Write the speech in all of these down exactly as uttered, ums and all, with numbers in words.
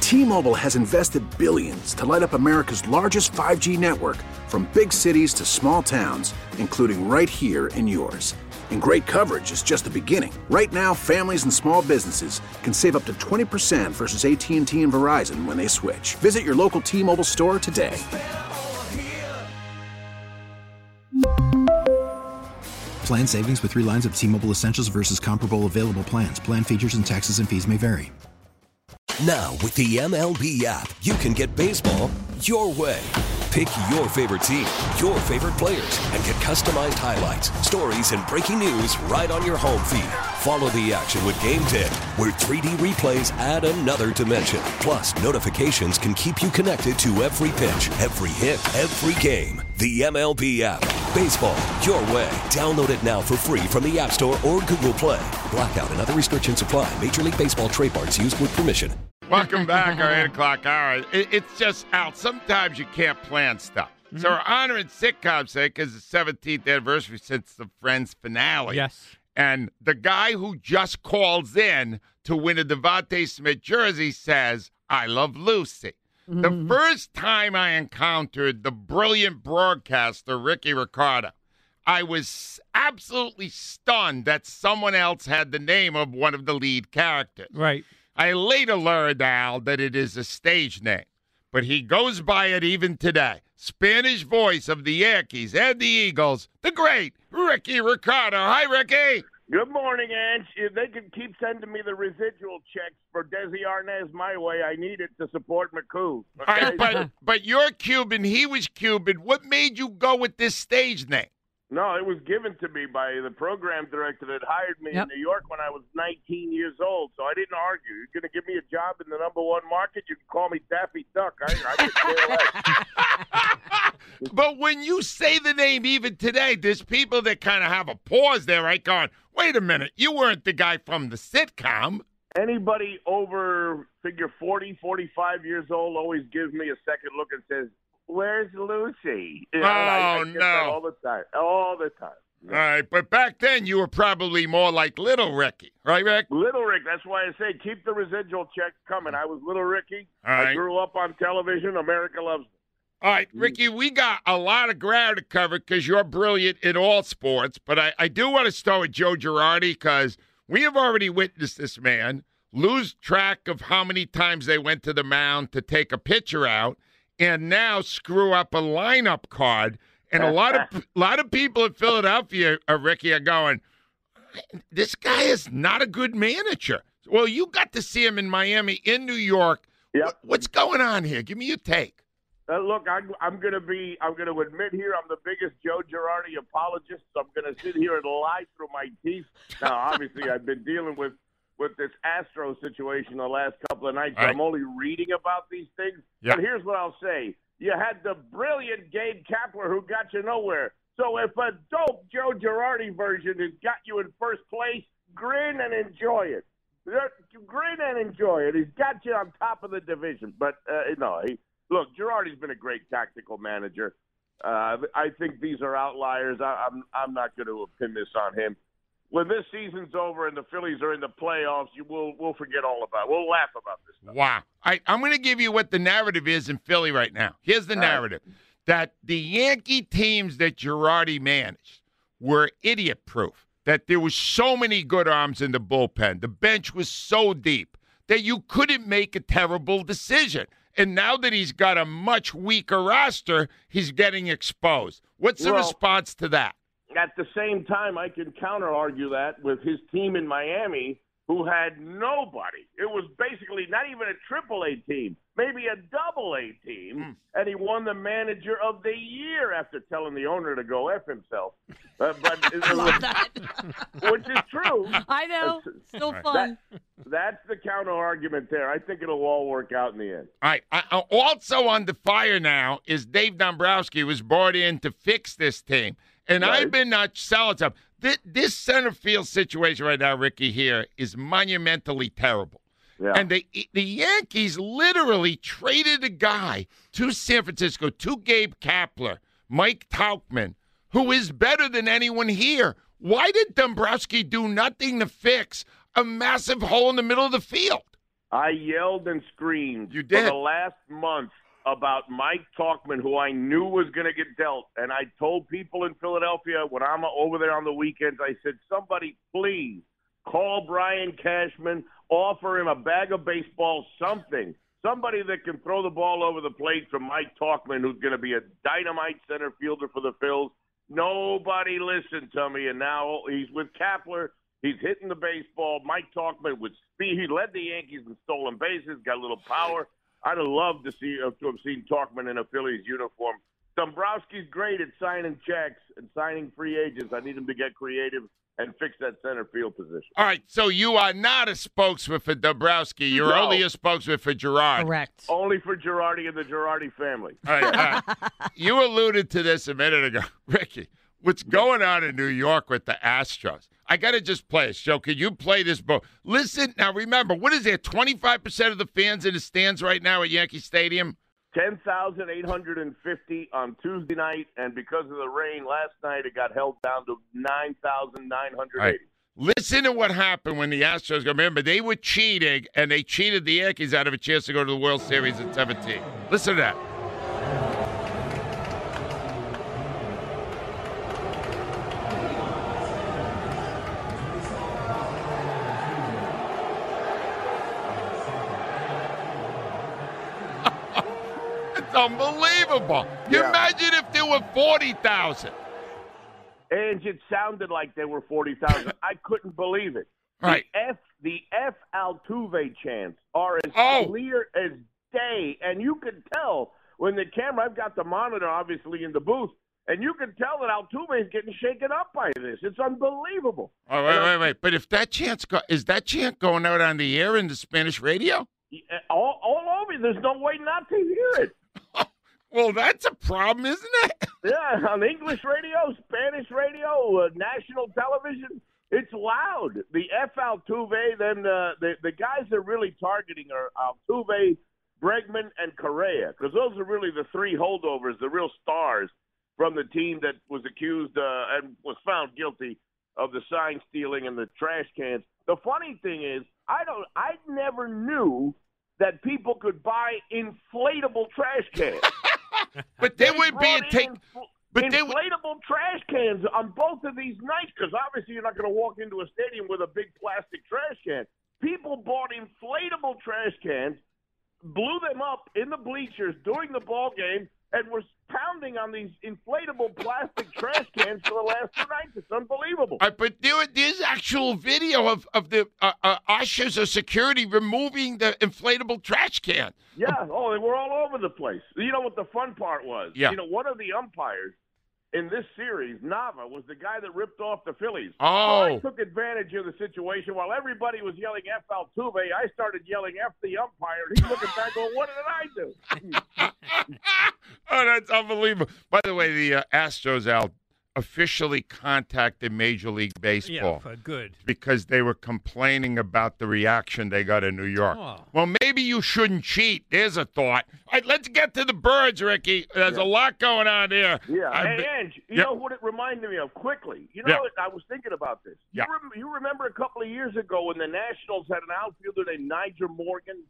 T-Mobile has invested billions to light up America's largest five G network, from big cities to small towns, including right here in yours. And great coverage is just the beginning. Right now, families and small businesses can save up to twenty percent versus A T and T and Verizon when they switch. Visit your local T-Mobile store today. Plan savings with three lines of T-Mobile Essentials versus comparable available plans. Plan features and taxes and fees may vary. Now, with the M L B app, you can get baseball your way. Pick your favorite team, your favorite players, and get customized highlights, stories, and breaking news right on your home feed. Follow the action with Game Day, where three D replays add another dimension. Plus, notifications can keep you connected to every pitch, every hit, every game. The M L B app. Baseball your way. Download it now for free from the App Store or Google Play. Blackout and other restrictions apply. Major League Baseball trademarks used with permission. Welcome back, our eight o'clock hour. It, it's just, Al, sometimes you can't plan stuff. Mm-hmm. So we're honoring sitcom's sake because it's the seventeenth anniversary since the Friends finale. Yes. And the guy who just calls in to win a Devontae Smith jersey says, I love Lucy. Mm-hmm. The first time I encountered the brilliant broadcaster, Ricky Ricardo, I was absolutely stunned that someone else had the name of one of the lead characters. Right. I later learned, Al, that it is a stage name, but he goes by it even today. Spanish voice of the Yankees and the Eagles, the great Ricky Ricardo. Hi, Ricky. Good morning, Ange. If they can keep sending me the residual checks for Desi Arnaz my way, I need it to support McCoo. Okay? All right, but, but you're Cuban, he was Cuban. What made you go with this stage name? No, it was given to me by the program director that hired me yep. in New York when I was nineteen years old, so I didn't argue. You're going to give me a job in the number one market? You can call me Daffy Duck. I, I can But when you say the name even today, there's people that kind of have a pause there, right, going, wait a minute, you weren't the guy from the sitcom. Anybody over, figure forty, forty-five years old always gives me a second look and says, where's Lucy? You know, oh, I, I no. all the time. All the time. All right, but back then you were probably more like Little Ricky, right, Rick? Little Rick. That's why I say keep the residual checks coming. I was Little Ricky. All right. I grew up on television. America loves me. All right, Ricky, we got a lot of ground to cover because you're brilliant in all sports, but I, I do want to start with Joe Girardi because we have already witnessed this man lose track of how many times they went to the mound to take a pitcher out, and now screw up a lineup card. And a lot of a lot of people in Philadelphia, uh, Ricky, are going, this guy is not a good manager. Well, you got to see him in Miami, in New York. Yep. What's going on here? Give me your take. Uh, look, I'm, I'm going to be. I'm going to admit here, I'm the biggest Joe Girardi apologist. So I'm going to sit here and lie through my teeth. Now, obviously, I've been dealing with with this Astro situation the last couple of nights. So right. I'm only reading about these things. Yep. But here's what I'll say. You had the brilliant Gabe Kapler who got you nowhere. So if a dope Joe Girardi version has got you in first place, grin and enjoy it. Grin and enjoy it. He's got you on top of the division. But, uh, no, he, look, Girardi's been a great tactical manager. Uh, I think these are outliers. I, I'm, I'm not going to pin this on him. When this season's over and the Phillies are in the playoffs, you will we'll forget all about it. We'll laugh about this stuff. Wow. I, I'm going to give you what the narrative is in Philly right now. Here's the all narrative. Right. That the Yankee teams that Girardi managed were idiot-proof. That there was so many good arms in the bullpen. The bench was so deep that you couldn't make a terrible decision. And now that he's got a much weaker roster, he's getting exposed. What's the well, response to that? At the same time, I can counter-argue that with his team in Miami, who had nobody. It was basically not even a triple A team, maybe a double A team, mm. and he won the manager of the year after telling the owner to go F himself. Uh, but it, it was, that. Which is true. I know. It's still fun. That, that's the counter-argument there. I think it'll all work out in the end. All right. I, also on the fire now is Dave Dombrowski, who was brought in to fix this team. And right. I've been not selling stuff. This, this center field situation right now, Ricky, here is monumentally terrible. Yeah. And the the Yankees literally traded a guy to San Francisco, to Gabe Kapler, Mike Tauchman, who is better than anyone here. Why did Dombrowski do nothing to fix a massive hole in the middle of the field? I yelled and screamed You did. for the last month about Mike Talkman, who I knew was going to get dealt. And I told people in Philadelphia when I'm over there on the weekends, I said, somebody please call Brian Cashman, offer him a bag of baseball, something. Somebody that can throw the ball over the plate from Mike Talkman, who's going to be a dynamite center fielder for the Phils. Nobody listened to me, and now he's with Kapler. He's hitting the baseball. Mike Talkman with speed. He led the Yankees in stolen bases, got a little power. I'd have loved to see uh, to have seen Talkman in a Phillies uniform. Dombrowski's great at signing checks and signing free agents. I need him to get creative and fix that center field position. All right, so you are not a spokesman for Dombrowski. You're No. only a spokesman for Girardi. Correct. Only for Girardi and the Girardi family. All right, all right. You alluded to this a minute ago. Ricky, what's going on in New York with the Astros? I got to just play it. So can you play this, bro? Listen, now remember, what is there, twenty-five percent of the fans in the stands right now at Yankee Stadium? ten thousand eight hundred fifty on Tuesday night, and because of the rain last night, it got held down to nine thousand nine hundred eighty. Right. Listen to what happened when the Astros go. Remember, they were cheating, and they cheated the Yankees out of a chance to go to the World Series in seventeen. Listen to that. It's unbelievable. You Yeah. imagine if there were forty thousand. And it sounded like there were forty thousand. I couldn't believe it. Right. The F, the F Altuve chants are as Oh. clear as day, and you could tell when the camera. I've got the monitor obviously in the booth, and you can tell that Altuve is getting shaken up by this. It's unbelievable. Oh, wait, wait, wait. But if that chant's go- is that chant going out on the air in the Spanish radio? All, all over. There's no way not to hear it. Well, that's a problem, isn't it? Yeah, on English radio, Spanish radio, uh, national television, it's loud. The F Altuve, then uh, the the guys they're really targeting are Altuve, Bregman, and Correa, because those are really the three holdovers, the real stars from the team that was accused uh, and was found guilty of the sign stealing and the trash cans. The funny thing is, I don't, I never knew that people could buy inflatable trash cans. But they would be brought in take. infl- But they would. inflatable trash cans on both of these nights, because obviously you're not going to walk into a stadium with a big plastic trash can. People bought inflatable trash cans, blew them up in the bleachers during the ball game, and were pounding on these inflatable plastic trash cans for the last two nights. It's unbelievable. Uh, but there, there's actual video of of the uh, uh, ushers or security removing the inflatable trash can. Yeah, oh, they were all over the place. You know what the fun part was? Yeah. You know, one of the umpires in this series, Nava, was the guy that ripped off the Phillies. Oh. So I took advantage of the situation. While everybody was yelling F Altuve, I started yelling F the umpire. And he's looking back going, what did I do? Oh, that's unbelievable. By the way, the uh, Astros, Al, officially contacted Major League Baseball Yeah, for good. because they were complaining about the reaction they got in New York. Oh. Well, maybe you shouldn't cheat. There's a thought. All right, let's get to the birds, Ricky. There's a lot going on there. Yeah. I've Hey, been- Ange, you Yep. know what it reminded me of quickly? You know, Yeah. what? I was thinking about this. Yeah. You, rem- you remember a couple of years ago when the Nationals had an outfielder named Nigel Morgan?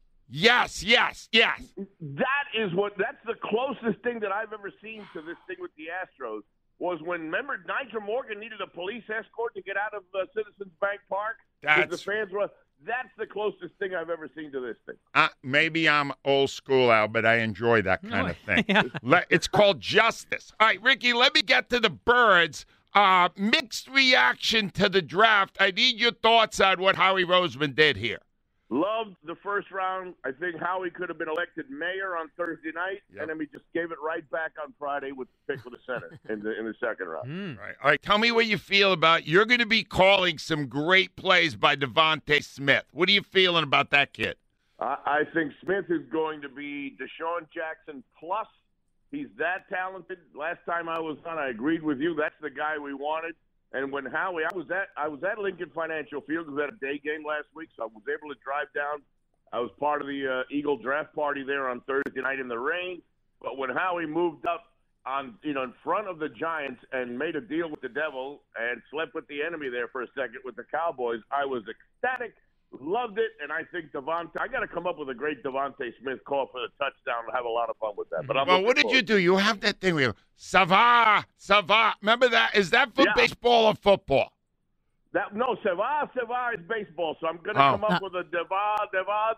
Yes, yes, yes. That is what. That's the closest thing that I've ever seen to this thing with the Astros. Was when, remember, Nigel Morgan needed a police escort to get out of uh, Citizens Bank Park? 'Cause That's the fans were. That's the closest thing I've ever seen to this thing. uh, maybe I'm old school, Al, but I enjoy that kind of thing. Yeah. Let, it's called justice. All right, Ricky, let me get to the birds. Uh, mixed reaction to the draft. I need your thoughts on what Howie Roseman did here. Loved the first round. I think Howie could have been elected mayor on Thursday night, Yep. and then we just gave it right back on Friday with the pick with the center in the in the second round. Mm. All right, all right. Tell me what you feel about. You're going to be calling some great plays by Devontae Smith. What are you feeling about that kid? I, I think Smith is going to be Deshaun Jackson plus. He's that talented. Last time I was on, I agreed with you. That's the guy we wanted. And when Howie, I was at I was at Lincoln Financial Field. We had a day game last week, so I was able to drive down. I was part of the uh, Eagle draft party there on Thursday night in the rain. But when Howie moved up on, you know, in front of the Giants and made a deal with the devil and slept with the enemy there for a second with the Cowboys, I was ecstatic. Loved it, and I think Devontae. I got to come up with a great Devontae Smith call for the touchdown and have a lot of fun with that. But I'm well, what did forward. you do? You have that thing where you ça va, ça va. Remember that? Is that for yeah. baseball or football? That no, Seva, Seva is baseball. So I'm going to oh. come up with a Deva, Deva,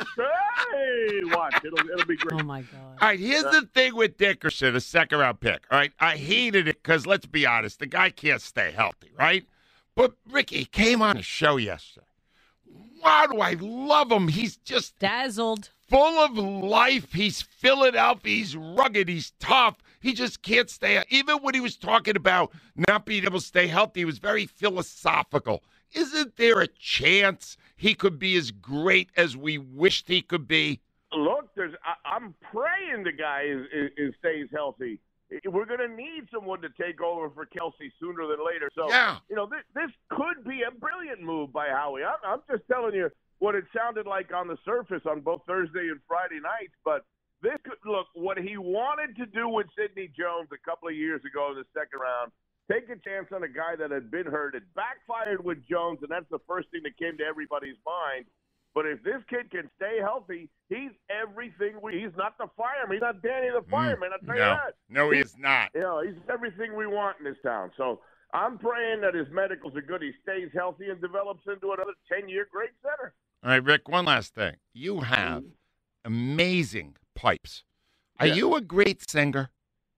Devontae. Watch, it'll it'll be great. Oh my God! All right, here's uh, the thing with Dickerson, a second round pick. All right, I hated it because let's be honest, the guy can't stay healthy, right? But Ricky came on a show yesterday. Wow, do I love him? He's just dazzled, full of life. He's Philadelphia. He's rugged. He's tough. He just can't stay. Even when he was talking about not being able to stay healthy, he was very philosophical. Isn't there a chance he could be as great as we wished he could be? Look, there's. I, I'm praying the guy is, is, is stays healthy. We're going to need someone to take over for Kelsey sooner than later. So, yeah. you know, this, this could be a brilliant move by Howie. I'm, I'm just telling you what it sounded like on the surface on both Thursday and Friday nights. But this could, look, what he wanted to do with Sidney Jones a couple of years ago in the second round, take a chance on a guy that had been hurt. It backfired with Jones, and that's the first thing that came to everybody's mind. But if this kid can stay healthy, he's everything we – he's not the fireman. He's not Danny the fireman, I'll tell no. you that. No, he is not. You know, he's everything we want in this town. So I'm praying that his medicals are good. He stays healthy and develops into another ten-year great center. All right, Rick, one last thing. You have amazing pipes. Are Yeah. you a great singer?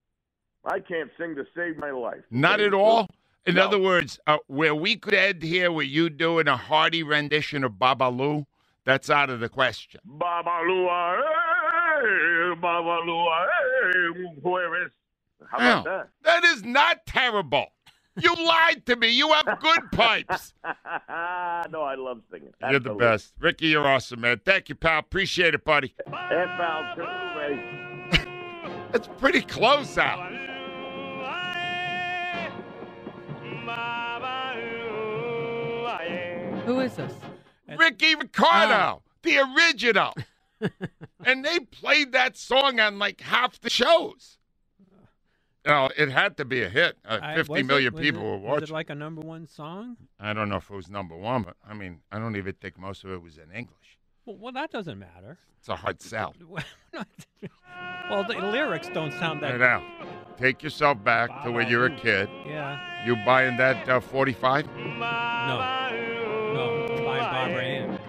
I can't sing to save my life. Not at all? In No. other words, uh, where we could end here with you doing a hearty rendition of Babalu, that's out of the question. Babalua, hey, Babalua, hey, whoever is. How Now, about that? that is not terrible. You lied to me. You have good pipes. No, I love singing. You're the best. Ricky, you're awesome, man. Thank you, pal. Appreciate it, buddy. And foul too, mate. It's pretty close out. Who is this? Ricky Ricardo, the original. And they played that song on like half the shows. You know, it had to be a hit. Uh, I- fifty was million it- was people it- were Was watching. it like a number one song? I don't know if it was number one, but I mean, I don't even think most of it was in English. Well, well that doesn't matter. It's a hard sell. Well, the lyrics don't sound that. Right now, take yourself back to when you were a kid. Yeah. You buying that uh, forty-five? No. No. It's by Barbara Ann.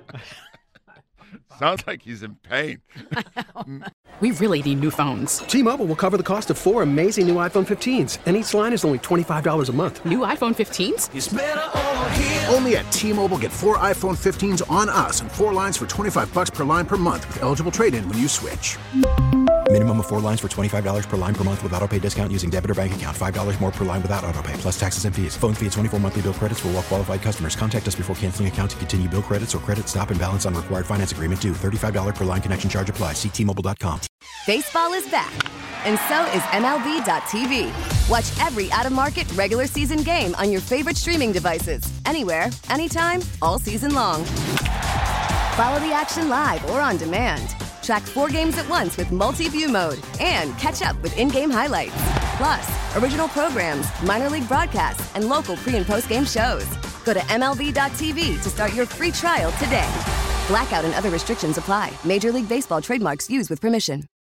Sounds like he's in pain. We really need new phones. T-Mobile will cover the cost of four amazing new iPhone fifteens, and each line is only twenty-five dollars a month. New iPhone fifteens? It's better over here. Only at T-Mobile, get four iPhone fifteens on us and four lines for twenty-five bucks per line per month with eligible trade-in when you switch. Minimum of four lines for twenty-five dollars per line per month with autopay discount using debit or bank account. five dollars more per line without autopay, plus taxes and fees. Phone fee at twenty-four monthly bill credits for well-qualified customers. Contact us before canceling account to continue bill credits or credit stop and balance on required finance agreement due. thirty-five dollars per line connection charge applies. See T Mobile dot com. Baseball is back, and so is M L B dot T V. Watch every out-of-market, regular season game on your favorite streaming devices. Anywhere, anytime, all season long. Follow the action live or on demand. Track four games at once with multi-view mode and catch up with in-game highlights. Plus, original programs, minor league broadcasts, and local pre- and post-game shows. Go to M L B dot T V to start your free trial today. Blackout and other restrictions apply. Major League Baseball trademarks used with permission.